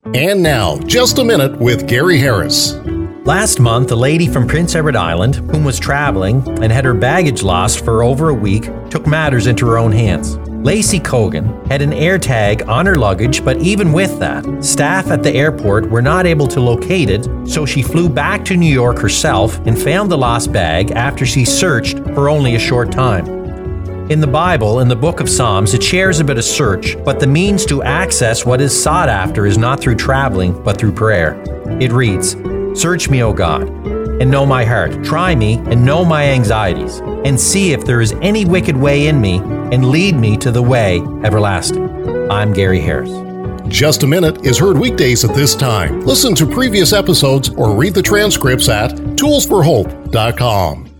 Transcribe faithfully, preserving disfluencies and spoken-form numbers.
And now, Just a Minute with Gary Harris. Last month, a lady from Prince Edward Island, whom was traveling and had her baggage lost for over a week, took matters into her own hands. Lacey Cogan had an air tag on her luggage, but even with that, staff at the airport were not able to locate it, so she flew back to New York herself and found the lost bag after she searched for only a short time. In the Bible, in the book of Psalms, it shares about a search, but the means to access what is sought after is not through traveling, but through prayer. It reads, "Search me, O God, and know my heart. Try me and know my anxieties, and see if there is any wicked way in me, and lead me to the way everlasting." I'm Gary Harris. Just a Minute is heard weekdays at this time. Listen to previous episodes or read the transcripts at tools for hope dot com.